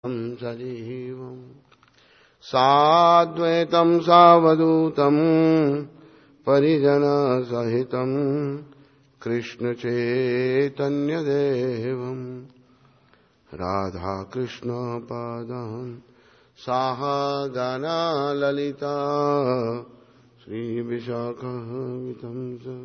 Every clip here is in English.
सजीवम् साद्वैतं सावधूतं परिजनसहितं कृष्णचैतन्यदेवं राधाकृष्णपादान् साहागना ललिता श्रीविशाखावितं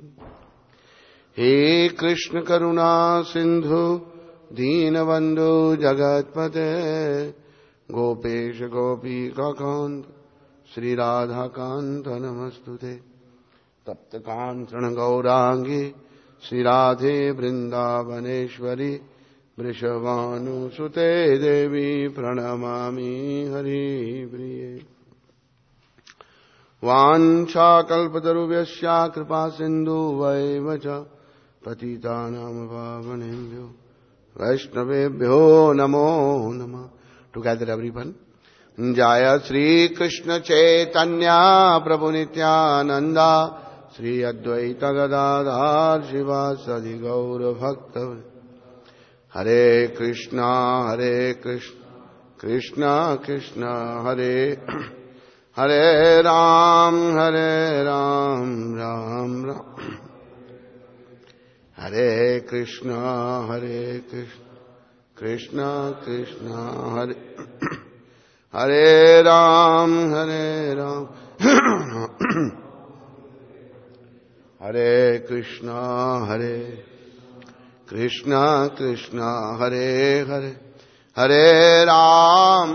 हे कृष्ण करुणा सिंधु दीनबंधु जगत्पते गोपेश गोपीकान्त श्री राधाकान्त नमस्तुते तप्त कांचन गौरांगी श्री राधे वृंदावनेश्वरी वृषभानुसुते देवी प्रणमामि हरिप्रिये वाञ्छाकल्पतरुभ्यश्च कृपा सिन्धु वैव च पतितानां पावनेभ्यो वैष्णवेभ्यो नमो नमः। Together everyone. जय श्री कृष्ण चैतन्य प्रभु नित्यानंदा श्री अद्वैत गदाधर शिवासादि गौर भक्त हरे कृष्णा कृष्णा कृष्णा हरे हरे राम राम राम हरे कृष्णा कृष्णा कृष्णा हरे हरे राम हरे कृष्णा कृष्णा हरे हरे हरे राम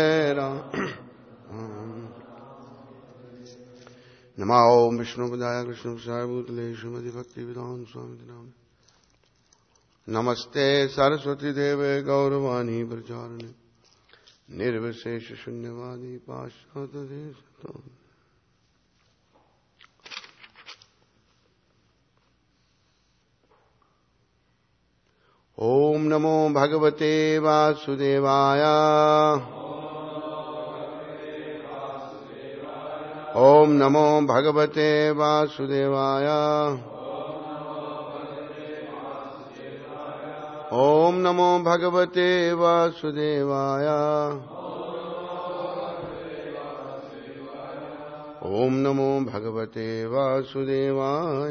नमो विष्णुपदाय कृष्णपदाय भूतले श्रीमति भक्ति विद्वान स्वामी नाम नमस्ते सरस्वती देवे गौरवाणी प्रचारिणे निर्विशेष शून्यवादी पाश्चात्य देशतो। ओम नमो भगवते वासुदेवाय ओम नमो भगवते वासुदेवाय ओम नमो भगवते वासुदेवाय ओम नमो भगवते वासुदेवाय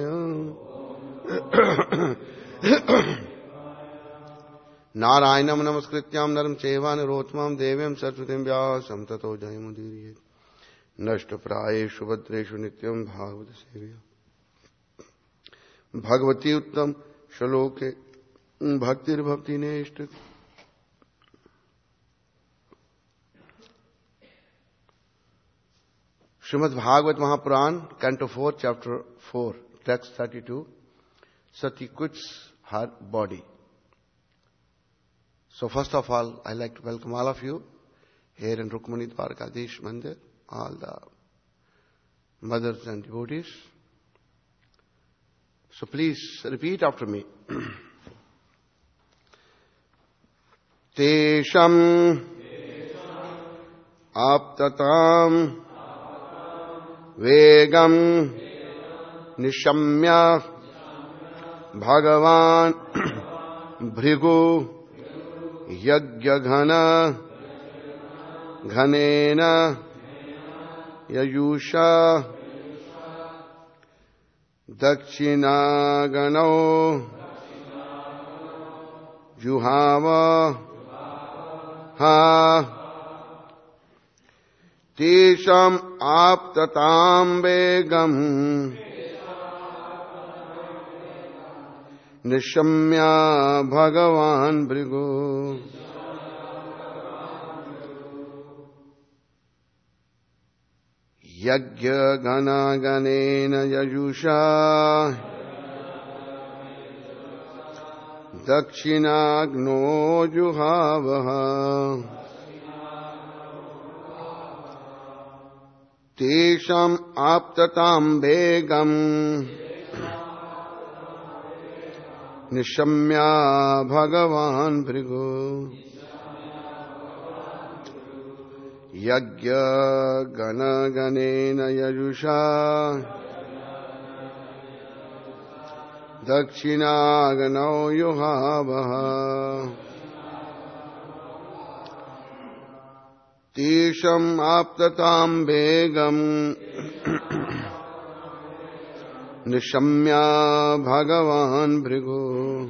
नारायणं नमस्कृत्यां नरं चैव नरोत्तमं देवीं सरस्वतीं व्यासं ततो जयमुदीरयेत् नष्टप्रायेषु भद्रेषु नित्यं भागवत सेव्या भगवती उत्तम श्लोके भक्तिर्भक्ति नेष्ट। Srimad Bhagavata Mahapurana canto 4 chapter 4 text 32 Sati quits her body. So first of all, I like to welcome all of you here in Rukmani Dwarkadish Mandir, all the mothers and devotees. So please repeat after me. Tesham aptatam vegam nishamya bhagavan bhrigu yajñaghana ghanena yayusha dakshinagano juhava ha tesham aptatam vegam nishamya bhagavan bhrigu yajñaghana ganena yajusha dakshinagno juhavaha tesham aptatam vegam nishamya bhagavan bhrigu yajñaghana ganena yajusha dakshinagno juhavaha Tesham aptatam begam nishamya bhagavan bhrigu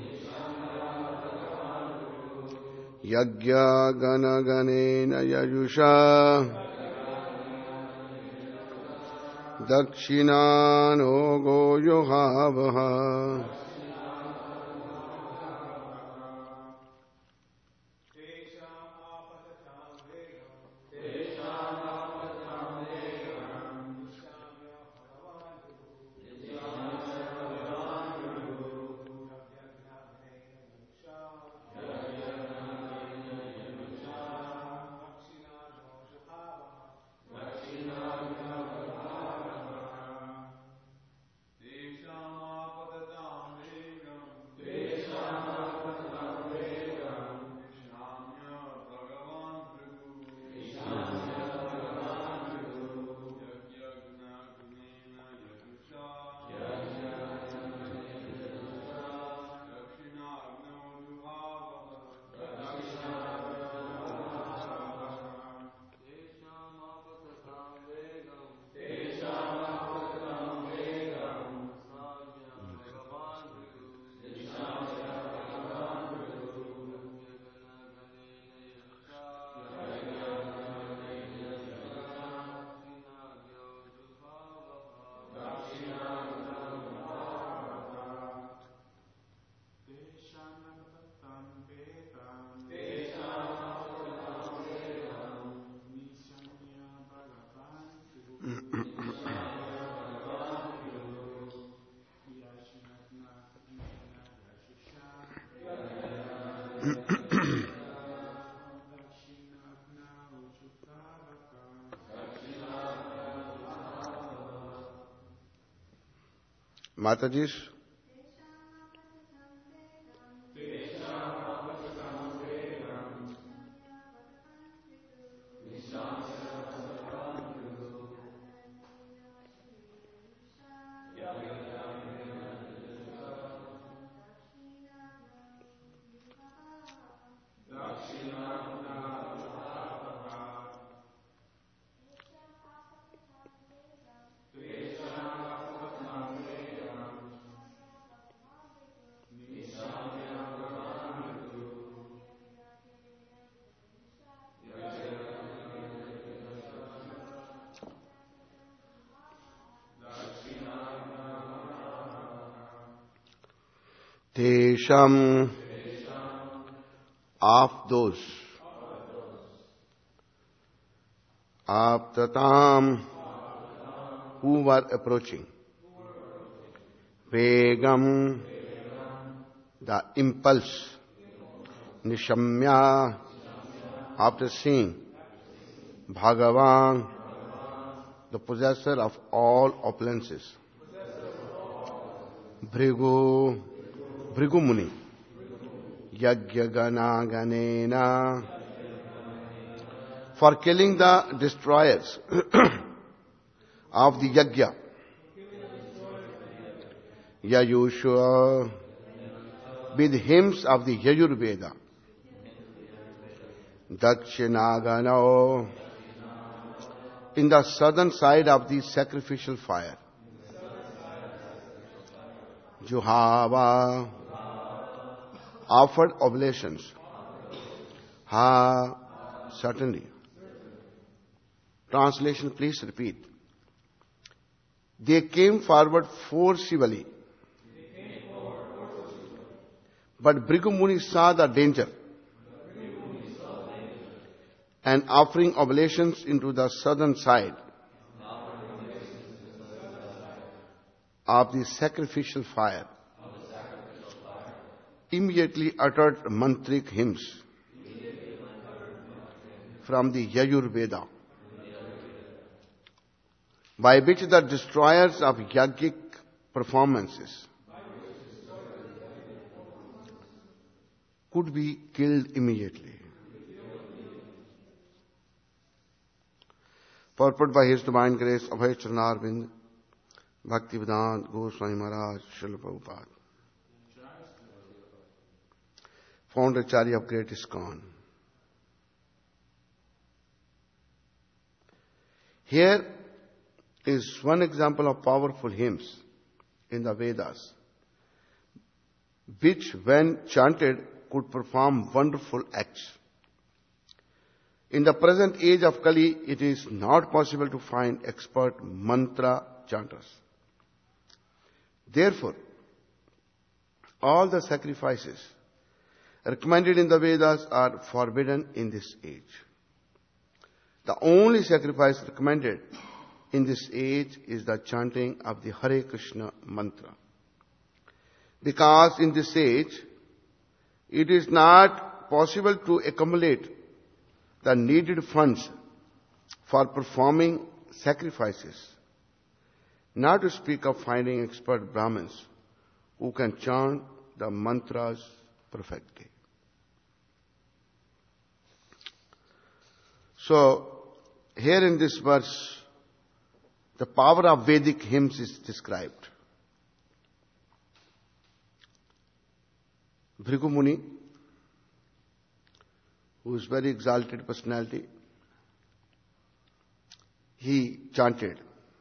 yagya gana ganena yajusha Dakshina go yohavaha. Mataji's. Tesham, of those, aptatam, who were approaching, vegam, the impulse, nishamya, after seeing, Bhagavan, the possessor of all opulences, Bhrigu, Bhrigu Muni, Yagya Gana Ganena, for killing the destroyers of the Yagya, Yayusha, with hymns of the Yajurveda, Dakshinagano, in the southern side of the sacrificial fire, Juhava, offered oblations. Ha, certainly. Translation, please repeat. They came forward forcibly. But Bhrigu Muni saw the danger and offering oblations into the southern side of the sacrificial fire, immediately uttered mantric hymns from the Yajurveda, by which the destroyers of yogic performances could be killed immediately. Purport by His Divine Grace, Abhay Charanarvind, Bhaktivedanta Goswami Maharaj, Srila Prabhupada, Founder Acharya of Great ISKCON. Here is one example of powerful hymns in the Vedas, which when chanted could perform wonderful acts. In the present age of Kali, it is not possible to find expert mantra chanters. Therefore, all the sacrifices recommended in the Vedas are forbidden in this age. The only sacrifice recommended in this age is the chanting of the Hare Krishna mantra. Because in this age, it is not possible to accumulate the needed funds for performing sacrifices, not to speak of finding expert Brahmins who can chant the mantras perfectly. So, here in this verse, the power of Vedic hymns is described. Bhrigu Muni, who is very exalted personality, he chanted,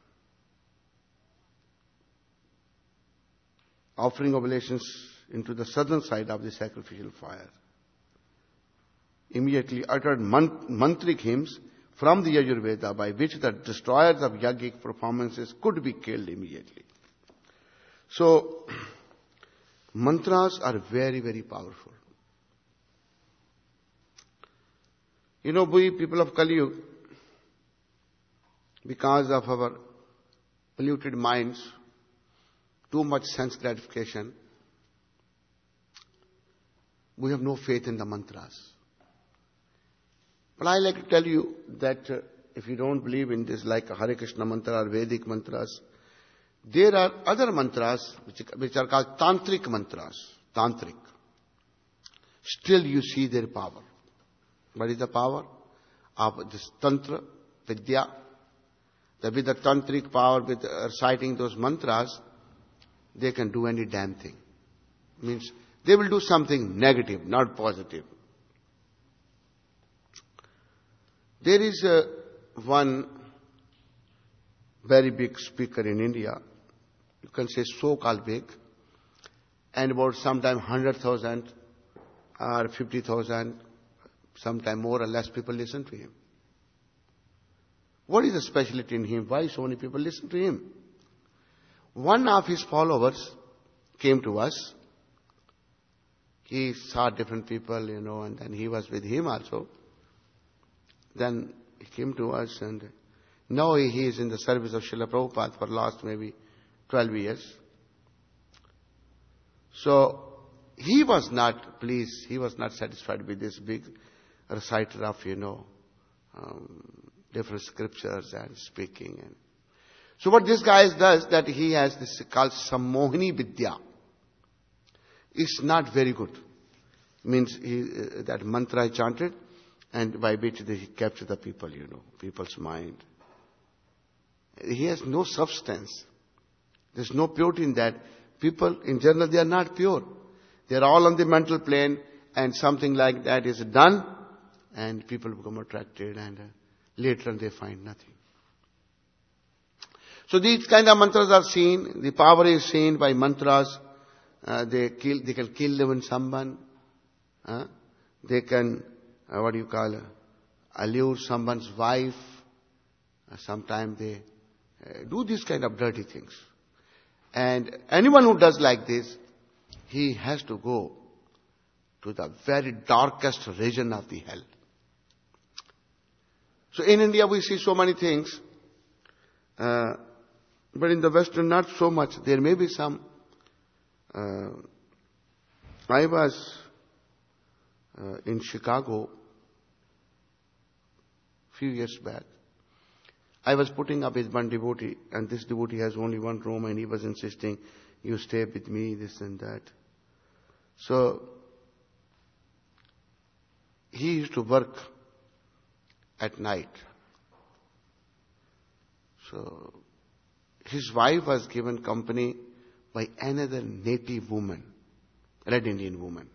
offering oblations into the southern side of the sacrificial fire. Immediately uttered mantric hymns from the Yajurveda by which the destroyers of yogic performances could be killed immediately. So, mantras are very, very powerful. You know, we people of Kali Yuga, because of our polluted minds, too much sense gratification, we have no faith in the mantras. But I like to tell you that if you don't believe in this like a Hare Krishna mantra or Vedic mantras, there are other mantras which are called tantric mantras. Tantric. Still you see their power. What is the power of this tantra, vidya? With the tantric power, with reciting those mantras, they can do any damn thing. Means they will do something negative, not positive. There is one very big speaker in India, you can say so-called big, and about sometime 100,000 or 50,000, sometime more or less people listen to him. What is the specialty in him? Why so many people listen to him? One of his followers came to us. He saw different people, and then he was with him also. Then he came to us, and now he is in the service of Srila Prabhupada for last maybe 12 years. So he was not pleased, he was not satisfied with this big reciter of, different scriptures and speaking. And so what this guy does, that he has this called Sammohini Vidya. It's not very good. Means that mantra I chanted, and by which they capture the people, people's mind. He has no substance. There's no purity in that. People, in general, they are not pure. They are all on the mental plane, and something like that is done, and people become attracted, and later on they find nothing. So these kind of mantras are seen. The power is seen by mantras. They can kill even someone. They can, allure someone's wife. Sometimes they do these kind of dirty things. And anyone who does like this, he has to go to the very darkest region of the hell. So in India we see so many things, but in the Western not so much. There may be some. I was in Chicago few years back. I was putting up with one devotee, and this devotee has only one room, and he was insisting, you stay with me, this and that. So, he used to work at night. So, his wife was given company by another native woman, Red Indian woman.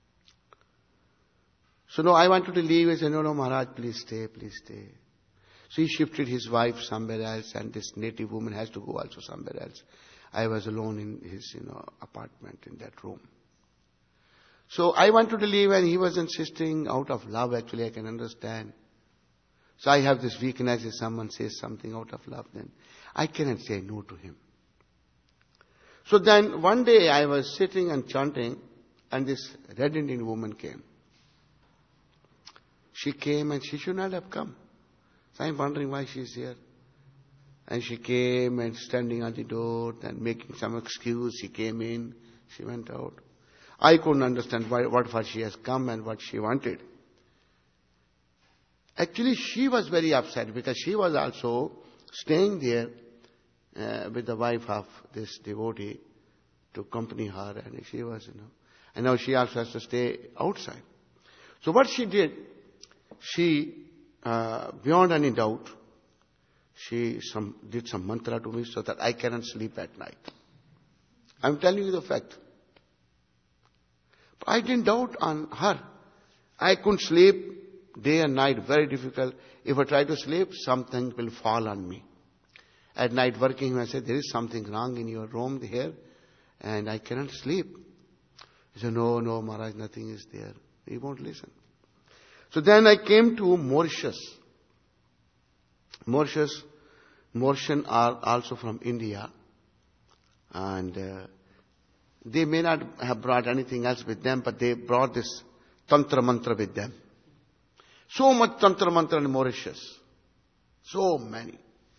So, no, I wanted to leave. I said, no, Maharaj, please stay, please stay. So he shifted his wife somewhere else, and this native woman has to go also somewhere else. I was alone in his, apartment in that room. So I wanted to leave, and he was insisting out of love. Actually, I can understand. So I have this weakness. If someone says something out of love, then I cannot say no to him. So then one day I was sitting and chanting, and this Red Indian woman came. She came, and she should not have come. So I'm wondering why she's here. And she came and standing on the door and making some excuse. She came in, she went out. I couldn't understand what she has come and what she wanted. Actually, she was very upset because she was also staying there with the wife of this devotee to accompany her, and she was, and now she also has to stay outside. So what she did, she, beyond any doubt, she did some mantra to me so that I cannot sleep at night. I'm telling you the fact. But I didn't doubt on her. I couldn't sleep day and night, very difficult. If I try to sleep, something will fall on me. At night working, I said, there is something wrong in your room here, and I cannot sleep. He said, no, Maharaj, nothing is there. He won't listen. So then I came to Mauritius. Mauritian are also from India, and they may not have brought anything else with them, but they brought this Tantra Mantra with them. So much Tantra Mantra in Mauritius. So many.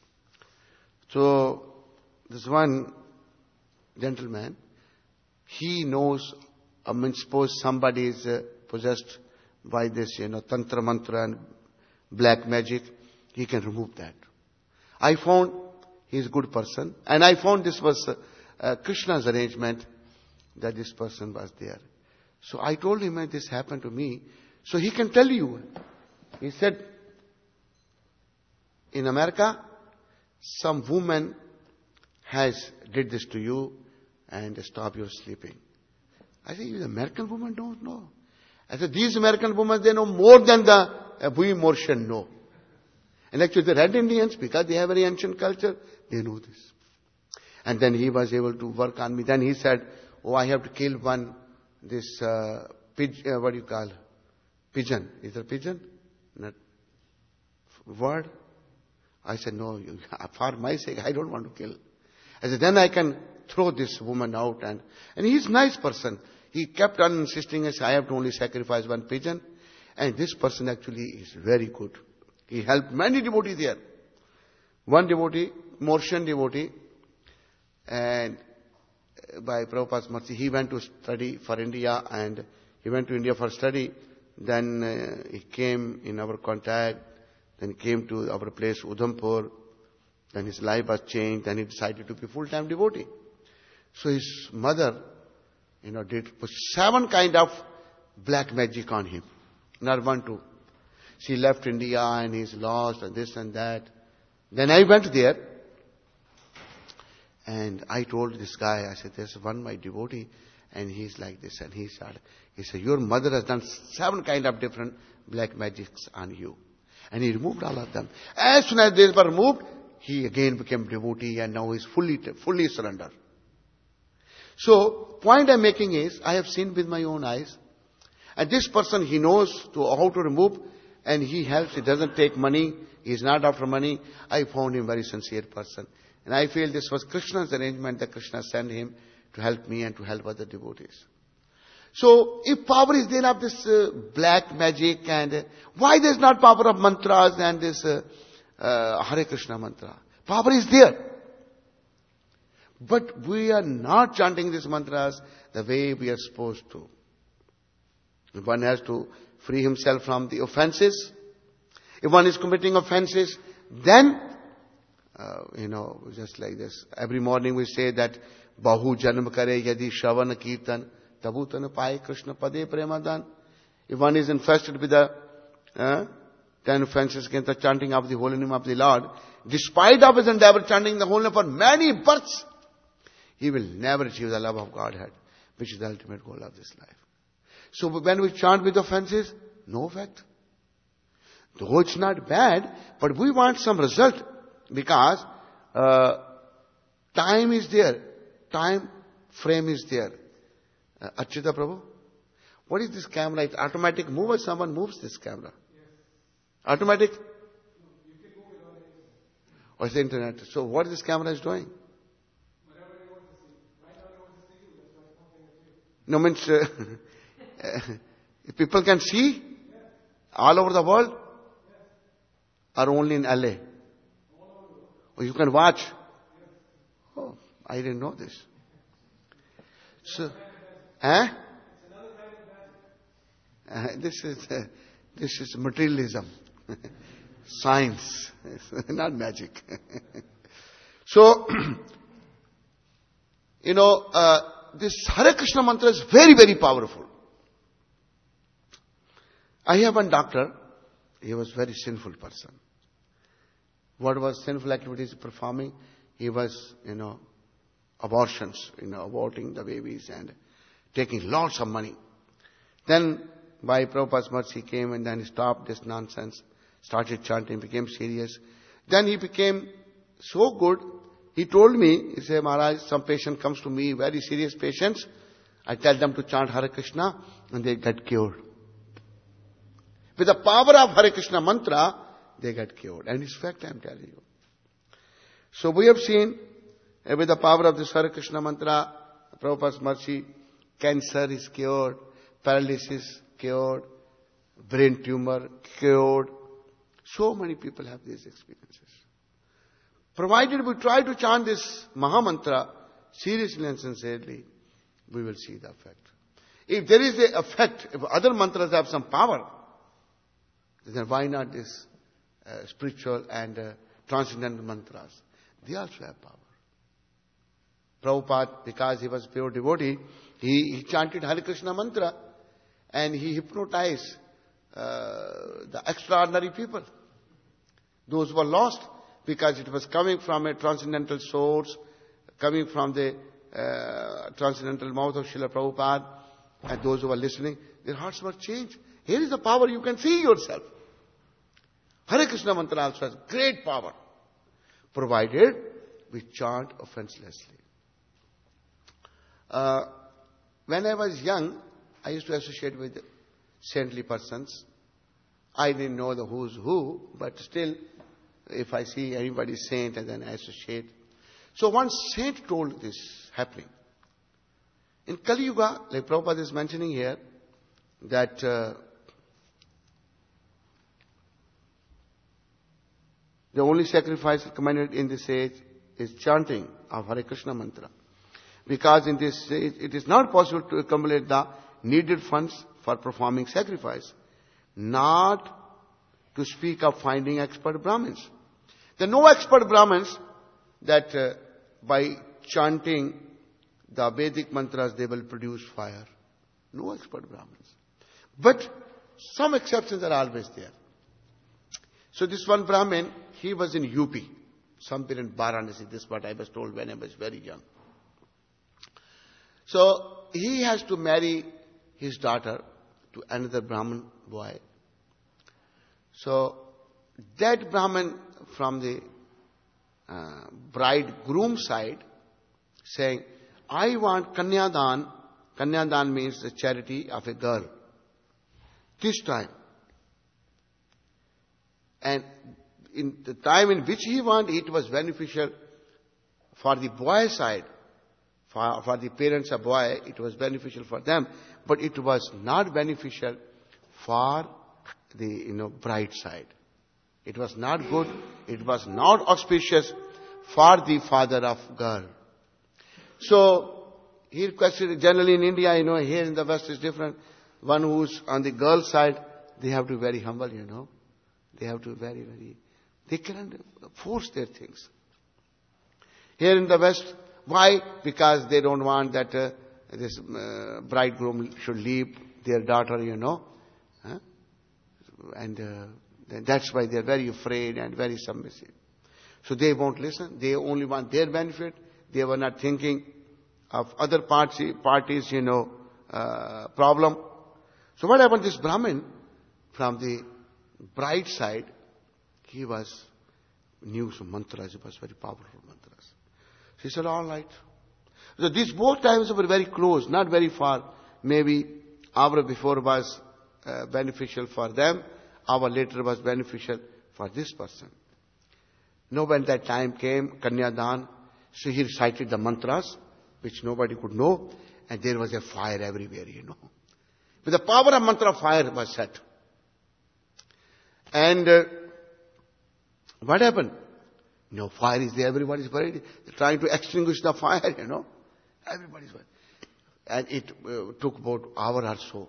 So this one gentleman, he knows, suppose somebody is possessed by this, Tantra Mantra and black magic, he can remove that. I found he is a good person, and I found this was Krishna's arrangement that this person was there. So I told him that this happened to me, so he can tell you. He said, in America, some woman did this to you and stop your sleeping. I said, the American woman don't know. I said, these American women, they know more than we Mauritian know. And actually the Red Indians, because they have very ancient culture, they know this. And then he was able to work on me. Then he said, I have to kill pigeon, what do you call? Pigeon. Is there pigeon? Not word? I said, no, for my sake, I don't want to kill. I said, then I can throw this woman out. And he's a nice person. He kept on insisting, I have to only sacrifice one pigeon. And this person actually is very good. He helped many devotees there. One devotee, Mauritian devotee, and by Prabhupada's mercy, he went to study for India, and he went to India for study. Then he came in our contact. Then he came to our place, Udhampur. Then his life was changed. Then he decided to be full-time devotee. So his mother, did put 7 kind of black magic on him. Not 1, 2. She left India and he's lost and this and that. Then I went there and I told this guy, I said, there's one my devotee and he's like this. And he said, your mother has done 7 kind of different black magics on you. And he removed all of them. As soon as they were removed, he again became devotee and now he's fully surrendered. So, point I'm making is, I have seen with my own eyes. And this person, he knows how to remove, and he helps. He doesn't take money. He is not after money. I found him a very sincere person. And I feel this was Krishna's arrangement that Krishna sent him to help me and to help other devotees. So, if power is there of this black magic, and why there's not power of mantras and this Hare Krishna mantra? Power is there. But we are not chanting these mantras the way we are supposed to. One has to free himself from the offenses. If one is committing offenses, then, just like this. Every morning we say that, Bahu janam kare yadi shravana kirtan, tabutana pai Krishna pade premadan. If one is infested with the 10 offenses against the chanting of the holy name of the Lord, despite of his endeavor chanting the holy name for many births, he will never achieve the love of Godhead, which is the ultimate goal of this life. So when we chant with offenses, no effect. Though it's not bad, but we want some result because time is there. Time frame is there. Achyuta Prabhu, what is this camera? It's automatic move or someone moves this camera? Automatic? Or it's the internet? So what this camera is doing? No, means people can see all over the world or only in LA? Or you can watch? Oh, I didn't know this. So, this is materialism, science, not magic. So, this Hare Krishna mantra is very, very powerful. I have one doctor. He was a very sinful person. What was sinful activities performing? He was, abortions, aborting the babies and taking lots of money. Then, by Prabhupada's mercy, he came and then he stopped this nonsense, started chanting, became serious. Then he became so good, he told me, he said, Maharaj, some patient comes to me, very serious patients. I tell them to chant Hare Krishna and they get cured. With the power of Hare Krishna mantra, they get cured. And it's fact, I am telling you. So we have seen, with the power of this Hare Krishna mantra, Prabhupada's mercy, cancer is cured, paralysis cured, brain tumor cured. So many people have these experiences. Provided we try to chant this Maha Mantra seriously and sincerely, we will see the effect. If there is an effect, if other mantras have some power, then why not this spiritual and transcendental mantras? They also have power. Prabhupada, because he was pure devotee, he chanted Hare Krishna mantra and he hypnotized the extraordinary people. Those who were lost because it was coming from a transcendental source, coming from the transcendental mouth of Srila Prabhupada, and those who were listening, their hearts were changed. Here is the power, you can see yourself. Hare Krishna mantra also has great power, provided we chant offenselessly. When I was young, I used to associate with saintly persons. I didn't know the who's who, but still, if I see anybody saint, and then I associate. So one saint told this happening. In Kali Yuga, like Prabhupada is mentioning here, that the only sacrifice recommended in this age is chanting of Hare Krishna mantra. Because in this age, it is not possible to accumulate the needed funds for performing sacrifice. Not to speak of finding expert Brahmins. There are no expert Brahmins that by chanting the Vedic mantras they will produce fire. No expert Brahmins. But some exceptions are always there. So this one Brahmin, he was in UP, somewhere in Varanasi. This is what I was told when I was very young. So he has to marry his daughter to another Brahmin boy. So that Brahmin from the bridegroom side saying, I want Kanyadan. Kanyadan means the charity of a girl. This time. And in the time in which he wanted, it was beneficial for the boy side. For the parents of boy, it was beneficial for them. But it was not beneficial for the bride side. It was not good. It was not auspicious for the father of girl. So he requested, generally in India, here in the West is different. One who's on the girl side, they have to be very humble, They have to be very, very, they cannot force their things. Here in the West, why? Because they don't want that this bridegroom should leave their daughter, And that's why they're very afraid and very submissive. So they won't listen. They only want their benefit. They were not thinking of other parties, problem. So what happened? This Brahmin from the bright side, he knew some mantras, it was very powerful mantras. She said, all right. So these both times were very close, not very far. Maybe hour before was beneficial for them, hour later was beneficial for this person. Now when that time came, Kanyadan, so he recited the mantras, which nobody could know, and there was a fire everywhere, With the power of mantra, fire was set. And what happened? Fire is there, everybody's worried. They're trying to extinguish the fire, Everybody's worried. And it took about an hour or so,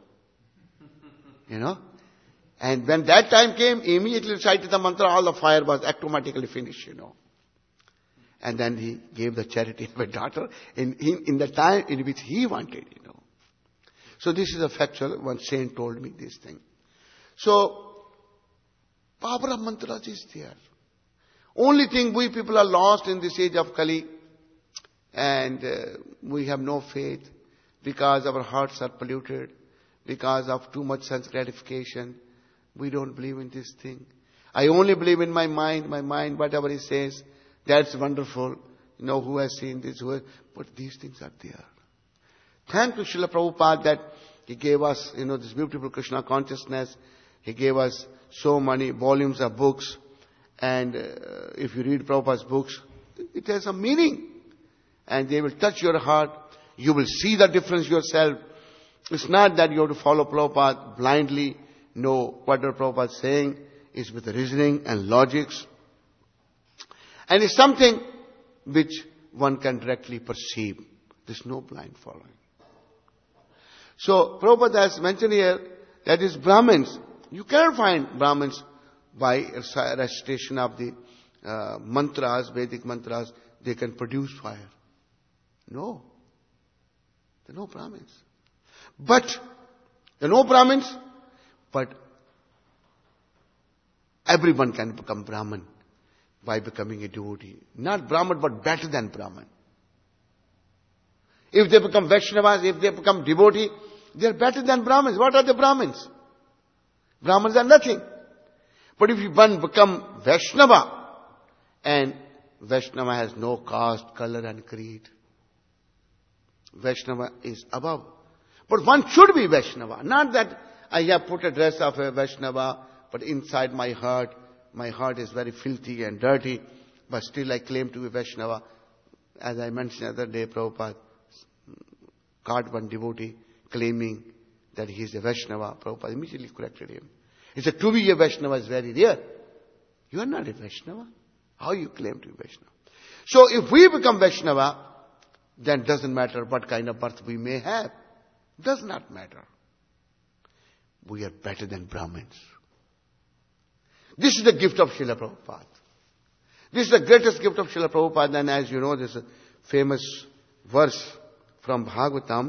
And when that time came, immediately recited the mantra, all the fire was automatically finished, And then he gave the charity of a daughter in the time in which he wanted, So this is a factual, one saint told me this thing. So, power of mantras is there. Only thing, we people are lost in this age of Kali, and we have no faith because our hearts are polluted, because of too much sense gratification. We don't believe in this thing. I only believe in my mind, whatever he says, that's wonderful. Who has seen this? But these things are there. Thank to Srila Prabhupada that he gave us, this beautiful Krishna consciousness. He gave us so many volumes of books. And if you read Prabhupada's books, it has a meaning. And they will touch your heart. You will see the difference yourself. It's not that you have to follow Prabhupada blindly. No, whatever Prabhupada is saying is with reasoning and logics. And it's something which one can directly perceive. There's no blind following. So, Prabhupada has mentioned here that is Brahmins. You cannot find Brahmins by recitation of the mantras, Vedic mantras. They can produce fire. No. There are no Brahmins. But everyone can become Brahman by becoming a devotee. Not Brahman, but better than Brahman. If they become Vaishnavas, if they become devotee, they are better than Brahmins. What are the Brahmins? Brahmins are nothing. But if one become Vaishnava, and Vaishnava has no caste, color and creed. Vaishnava is above. But one should be Vaishnava. Not that I have put a dress of a Vaishnava, but inside my heart is very filthy and dirty, but still I claim to be Vaishnava. As I mentioned the other day, Prabhupada caught one devotee claiming that he is a Vaishnava. Prabhupada immediately corrected him. He said, to be a Vaishnava is very rare. You are not a Vaishnava. How you claim to be Vaishnava? So if we become Vaishnava, then it doesn't matter what kind of birth we may have. Does not matter. We are better than Brahmins. This is the gift of Srila Prabhupada. This is the greatest gift of Srila Prabhupada. And as you know, this is a famous verse from Bhagavatam.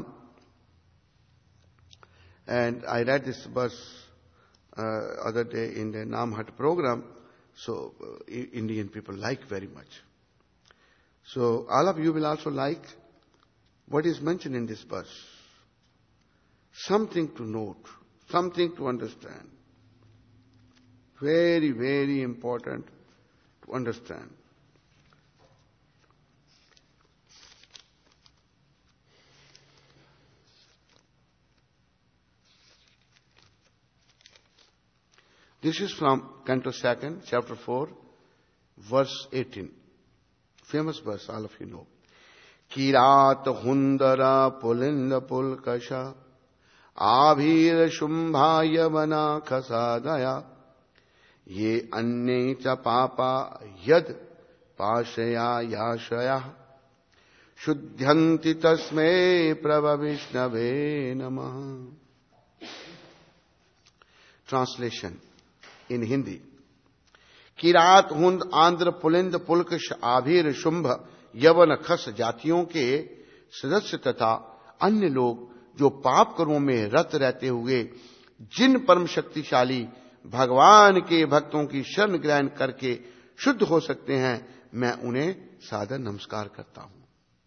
And I read this verse other day in the Namhat program. So Indian people like very much. So all of you will also like what is mentioned in this verse. Something to note, something to understand. Very, very important to understand. This is from Canto 2, Chapter 4, verse 18. Famous verse, all of you know. Kirat hundara pulinda pulkasha abhir shumbhaya vana khasadaya ye anne cha papa yad pashaya yashaya shuddhyanti tasme prabha vishnave namah. Translation in Hindi. Kirat हुंद Andhra पुलिंद पुलकश Abhir Shumbh यवन खस जातियों के सदस्य तथा अन्य लोग जो पाप कर्मों में रत रहते हुए जिन परम शक्तिशाली भगवान के भक्तों की शरण ग्रहण करके शुद्ध हो सकते हैं, मैं उन्हें सादर नमस्कार करता हूं.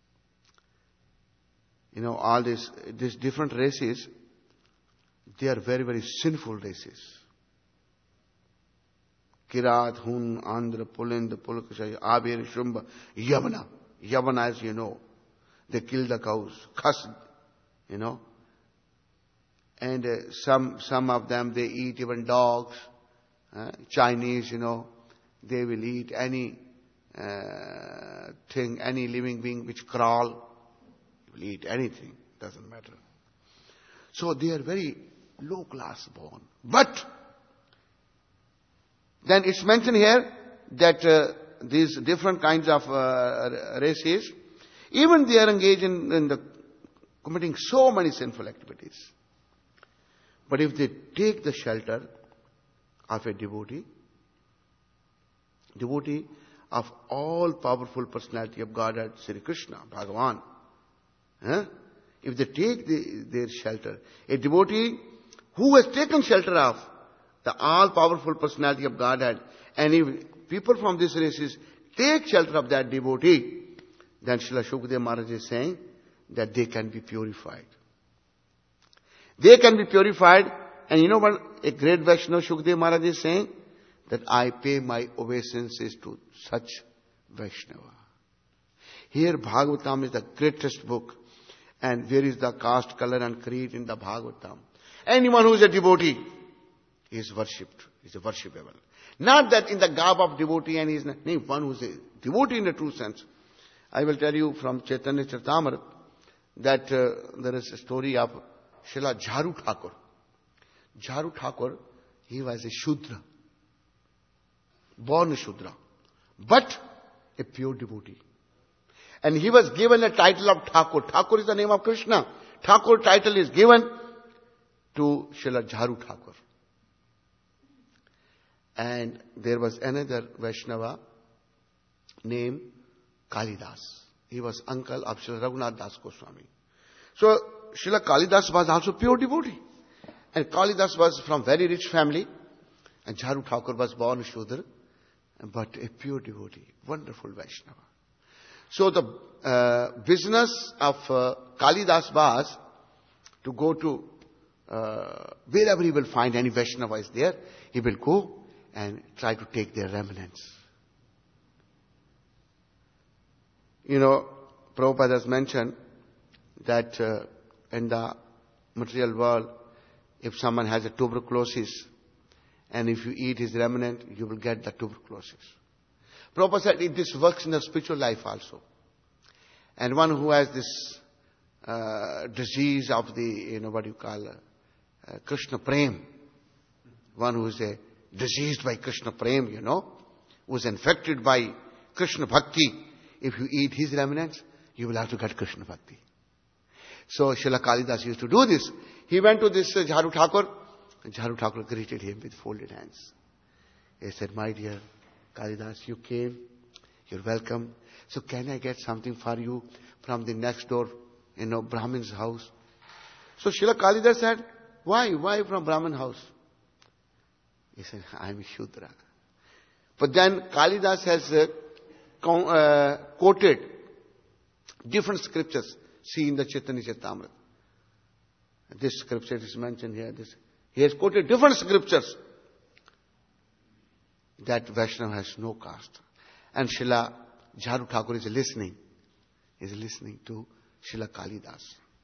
All these different races, they are very, very sinful races. Kirat, Hun, Andhra, Pulind, Pulakashay, Abir, Shumba, Yavana. Yavana, as you know, they kill the cows, Khas, And some of them, they eat even dogs. Chinese, they will eat any thing, any living being which crawl. Will eat anything, doesn't matter. So they are very low class born. But then it's mentioned here that these different kinds of races, even they are engaged in committing so many sinful activities. But if they take the shelter of a devotee of all powerful personality of Godhead, Sri Krishna, Bhagavan, if they take their shelter, a devotee who has taken shelter of the all-powerful personality of Godhead, and if people from these races take shelter of that devotee, then Srila Shukadeva Maharaj is saying that they can be purified. They can be purified, and you know what a great Vaishnava Shukadeva Maharaj is saying? That I pay my obeisances to such Vaishnava. Here Bhagavatam is the greatest book, and there is the caste, color and creed in the Bhagavatam. Anyone who is a devotee is worshipped, is worshipable. Not that in the garb of devotee and he is one who is a devotee in the true sense. I will tell you from Chaitanya Charitamrita that there is a story of Srila Jharu Thakur. Jharu Thakur, he was a Shudra, born Shudra, but a pure devotee. And he was given a title of Thakur. Thakur is the name of Krishna. Thakur title is given to Srila Jharu Thakur. And there was another Vaishnava named Kalidas. He was uncle of Srila Raghunath Das Goswami. So Srila Kalidas was also pure devotee. And Kalidas was from very rich family. And Jharu Thakur was born Shudra, but a pure devotee. Wonderful Vaishnava. So the business of Kalidas was to go to wherever he will find any Vaishnava is there, he will go and try to take their remnants. Prabhupada has mentioned that in the material world, if someone has a tuberculosis, and if you eat his remnant, you will get the tuberculosis. Prabhupada said this works in the spiritual life also. And one who has this disease of the, Krishna Prem, one who is diseased by Krishna Prem, who is infected by Krishna Bhakti, if you eat his remnants, you will have to get Krishna Bhakti. So Srila Kalidas used to do this. He went to this Jharu Thakur, and Jharu Thakur greeted him with folded hands. He said, my dear Kalidas, you came, you're welcome. So can I get something for you from the next door, Brahmin's house? So Srila Kalidas said, why from Brahmin house? He said, I'm a Shudra. But then Kalidas has quoted different scriptures. See in the Chaitanya Charitamrita. This scripture is mentioned here. He has quoted different scriptures that Vaishnava has no caste. And Srila Jharu Thakur is listening. He is listening to Srila Kalidas.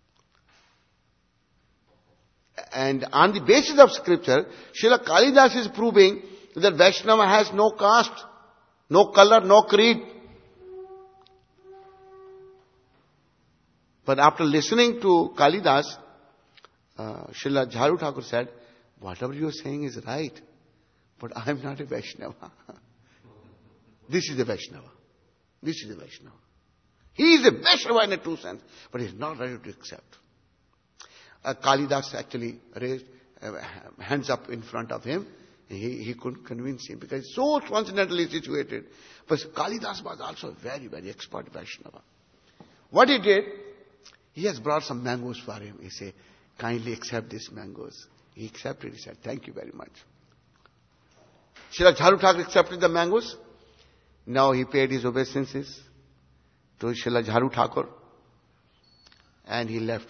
And on the basis of scripture, Srila Kalidas is proving that Vaishnava has no caste, no color, no creed. But after listening to Kalidas, Srila Jharu Thakur said, whatever you are saying is right, but I am not a Vaishnava. This is the Vaishnava. This is the Vaishnava. He is a Vaishnava in a true sense, but he is not ready to accept. Kalidas actually raised hands up in front of him. He couldn't convince him because so transcendentally situated. But Kalidas was also a very, very expert Vaishnava. What he did, he has brought some mangoes for him. He said, kindly accept these mangoes. He accepted. He said, thank you very much. Srila Jharu Thakur accepted the mangoes. Now he paid his obeisances to Srila Jharu Thakur. And he left.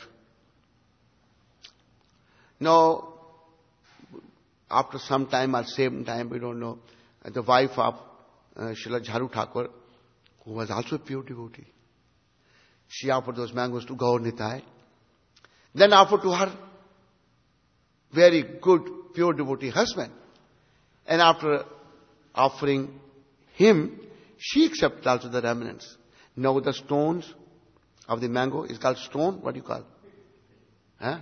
Now, after some time or same time, we don't know, the wife of Srila Jharu Thakur, who was also a pure devotee. She offered those mangoes to Gaur Nitai. Then offered to her very good, pure devotee husband. And after offering him, she accepted also the remnants. Now the stones of the mango is called stone. What do you call? Huh?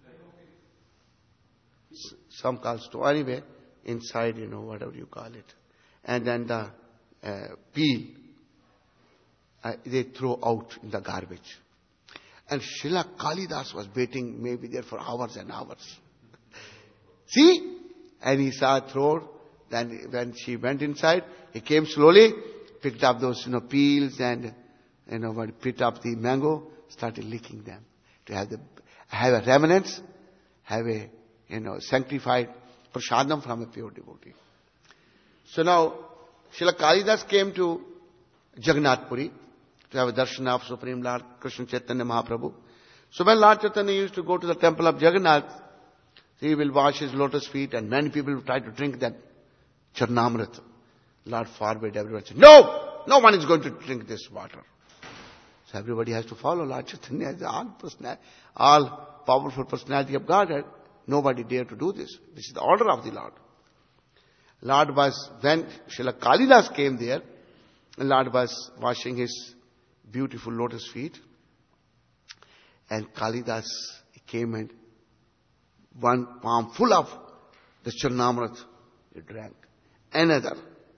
Some call stone. Anyway, inside, whatever you call it. And then the peel, they throw out in the garbage. And Srila Kalidas was waiting maybe there for hours and hours. See? And he saw her throw. Then when she went inside, he came slowly, picked up those, peels and, picked up the mango, started licking them. To have a remnants, have a, sanctified prasadam from a pure devotee. So now, Srila Kalidas came to Jagannath Puri to have a darshan of Supreme Lord Krishna Chaitanya Mahaprabhu. So when Lord Chaitanya used to go to the temple of Jagannath, he will wash his lotus feet and many people will try to drink that Charnamrit. Lord forbid, everyone said, no! No one is going to drink this water. So everybody has to follow Lord Chaitanya as all powerful personality of Godhead. Nobody dare to do this. This is the order of the Lord. When Srila Kalidas came there, Lord was washing his beautiful lotus feet. And Kalidas came and one palm full of the Charnamrit he drank. Another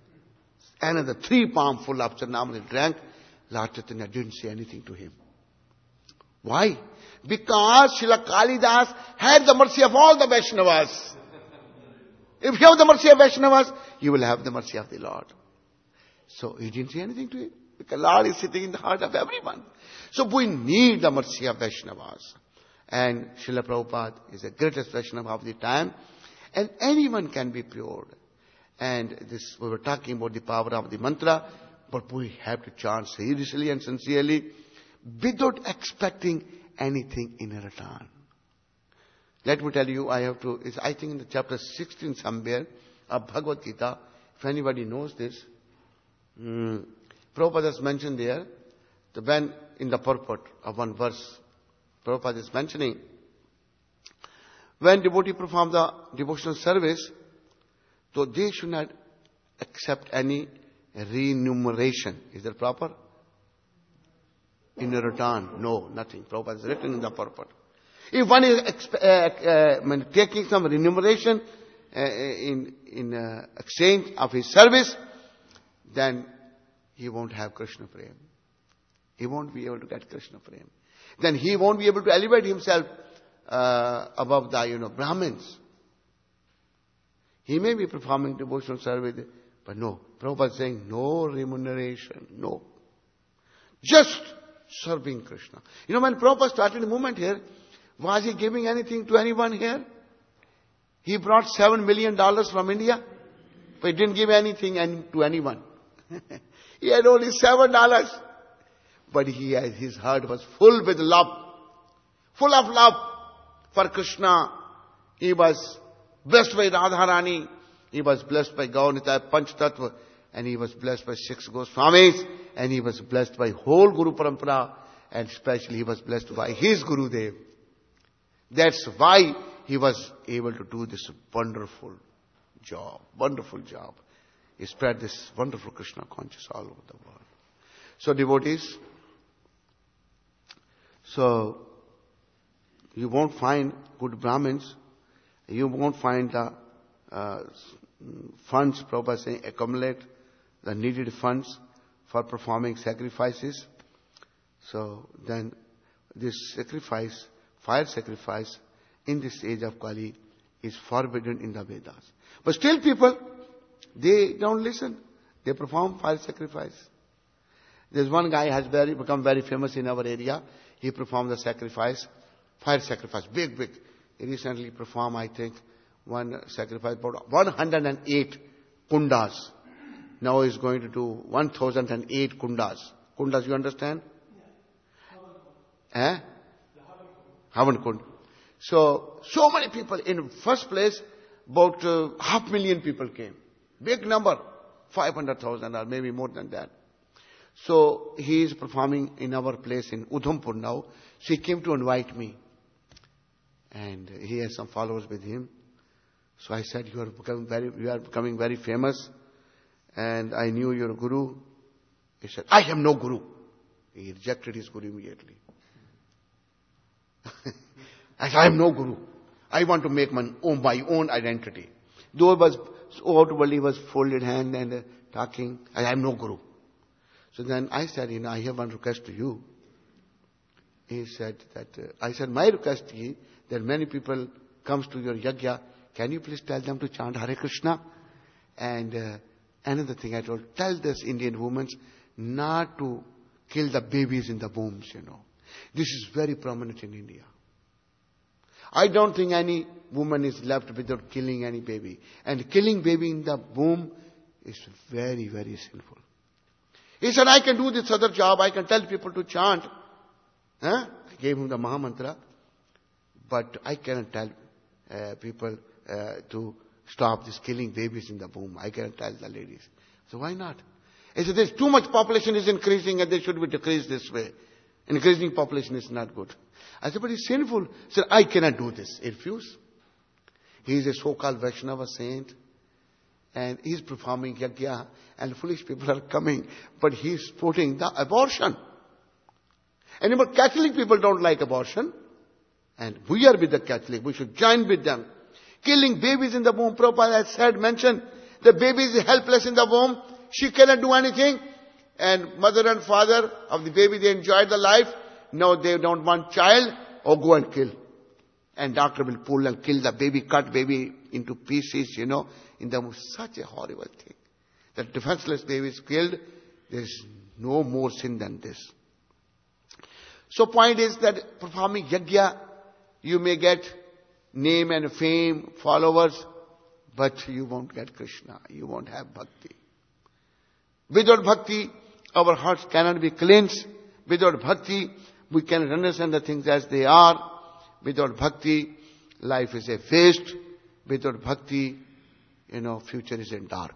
3 palm full of Charnamrit he drank. Lord Chaitanya didn't say anything to him. Why? Because Srila Kalidas had the mercy of all the Vaishnavas. If you have the mercy of Vaishnavas, you will have the mercy of the Lord. So he didn't say anything to him. Because Lord is sitting in the heart of everyone. So we need the mercy of Vaishnavas. And Srila Prabhupada is the greatest Vaishnava of the time. And anyone can be pure. And we were talking about the power of the mantra. But we have to chant seriously and sincerely without expecting anything in return. Let me tell you, I think in the chapter 16 somewhere of Bhagavad Gita, if anybody knows this, Prabhupada has mentioned there, when in the purport of one verse, Prabhupada is mentioning, when devotee perform the devotional service, so they should not accept any remuneration. Is that proper? In a return? No, nothing. Prabhupada has written in the purport. If one is taking some remuneration in exchange of his service, then he won't have Krishna Prem. He won't be able to get Krishna Prem. Then he won't be able to elevate himself above the Brahmins. He may be performing devotional service, but no. Prabhupada is saying no remuneration, no. Just serving Krishna. When Prabhupada started the movement here, was he giving anything to anyone here? He brought $7 million from India, but he didn't give anything to anyone. He had only $7. But his heart was full with love. Full of love for Krishna. He was blessed by Radharani. He was blessed by Gaur Nitai Panch Tattva. And he was blessed by 6 Goswamis. And he was blessed by whole Guru Parampara. And especially he was blessed by his Gurudev. That's why he was able to do this wonderful job. Wonderful job. He spread this wonderful Krishna consciousness all over the world. So devotees, so you won't find good Brahmins. You won't find the funds, Prabhupada saying, accumulate the needed funds for performing sacrifices. So then this sacrifice, fire sacrifice, in this age of Kali is forbidden in the Vedas. But still people, they don't listen. They perform fire sacrifice. There's one guy has become very famous in our area. He performed the sacrifice, fire sacrifice, big. He recently performed, I think, one sacrifice, about 108 kundas. Now he's going to do 1008 kundas. Kundas, you understand? Havan Kund. So many people. In first place, about 500,000 people came. Big number. 500,000 or maybe more than that. So he is performing in our place in Udhampur now. So he came to invite me. And he has some followers with him. So I said, you are becoming very famous. And I knew your guru. He said, I have no guru. He rejected his guru immediately. I said, I have no guru. I want to make my own identity. Though it was outwardly was folded hand and talking, I have no guru. So then I said, I have one request to you. He said that, I said, my request to you, that many people comes to your yajna, can you please tell them to chant Hare Krishna? And another thing I told, tell this Indian women not to kill the babies in the wombs, This is very prominent in India. I don't think any woman is left without killing any baby. And killing baby in the womb is very, very sinful. He said, I can do this other job. I can tell people to chant. I gave him the Maha Mantra. But I cannot tell people to stop this killing babies in the womb. I cannot tell the ladies. So why not? He said, there's too much population is increasing and they should be decreased this way. Increasing population is not good. I said, but it's sinful. He said, I cannot do this. He refused. He is a so-called Vaishnava saint. And he's performing yajna. And foolish people are coming. But he's supporting the abortion. And even Catholic people don't like abortion. And we are with the Catholic. We should join with them. Killing babies in the womb. Prabhupada has said, mentioned, the baby is helpless in the womb. She cannot do anything. And mother and father of the baby, they enjoy the life. Now they don't want child, or go and kill. And doctor will pull and kill the baby, cut baby into pieces, in the womb. Such a horrible thing. The defenseless baby is killed. There is no more sin than this. So point is that performing yajna, you may get name and fame, followers, but you won't get Krishna. You won't have bhakti. Without bhakti, our hearts cannot be cleansed. Without bhakti, we cannot understand the things as they are. Without bhakti, life is a waste. Without bhakti, future is in dark.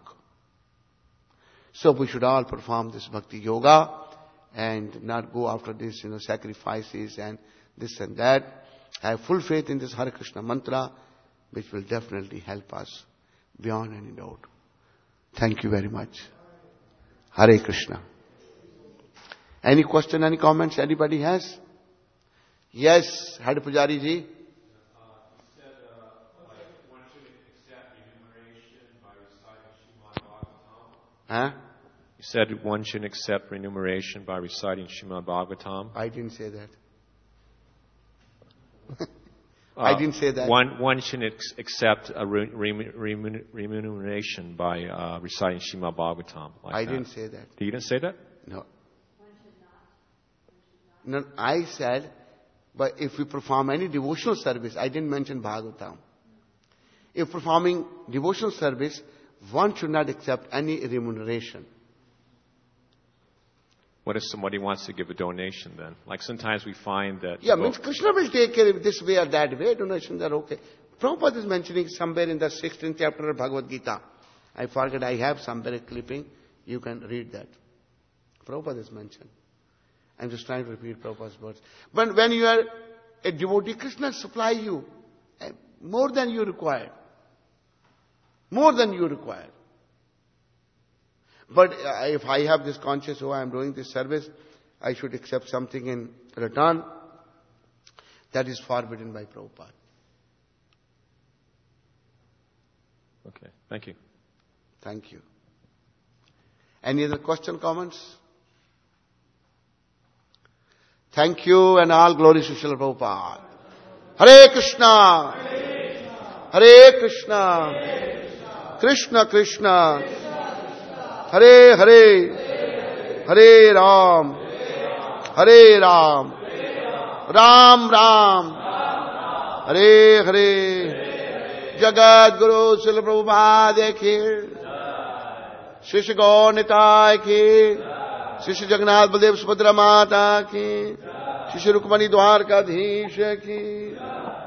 So we should all perform this bhakti yoga and not go after this, sacrifices and this and that. Have full faith in this Hare Krishna mantra, which will definitely help us beyond any doubt. Thank you very much. Hare Krishna. Any question, any comments anybody has? Yes, Had Pujari ji. You said one should accept remuneration by reciting Srimad Bhagavatam. You said one should accept remuneration by reciting Srimad Bhagavatam. I didn't say that. I didn't say that. One should accept a remuneration by reciting Srimad Bhagavatam. I didn't say that. You didn't say that? No. No, I said, but if we perform any devotional service, I didn't mention Bhagavatam. If performing devotional service, one should not accept any remuneration. What if somebody wants to give a donation then? Like sometimes we find that... Yeah, means Krishna will take care of this way or that way. Donations are okay. Prabhupada is mentioning somewhere in the 16th chapter of Bhagavad Gita. I forget, I have somewhere a clipping. You can read that. Prabhupada is mentioned. I'm just trying to repeat Prabhupada's words. But when you are a devotee, Krishna supply you more than you require. More than you require. But if I have this conscious, I am doing this service, I should accept something in return. That is forbidden by Prabhupada. Okay, thank you. Thank you. Any other question, comments? Thank you, and all glory to Srila Prabhupada. Hare Krishna. Hare Krishna. Krishna Krishna. Hare Hare. Hare Ram. Hare Ram. Ram Ram. Hare Hare. Jagat Guru Srila Prabhupada ki. Shri Gaur Nitai ki. Shri Jagannath Baladev Subhadra Mata ki. Shri Rukmani Dwarkadhish ki.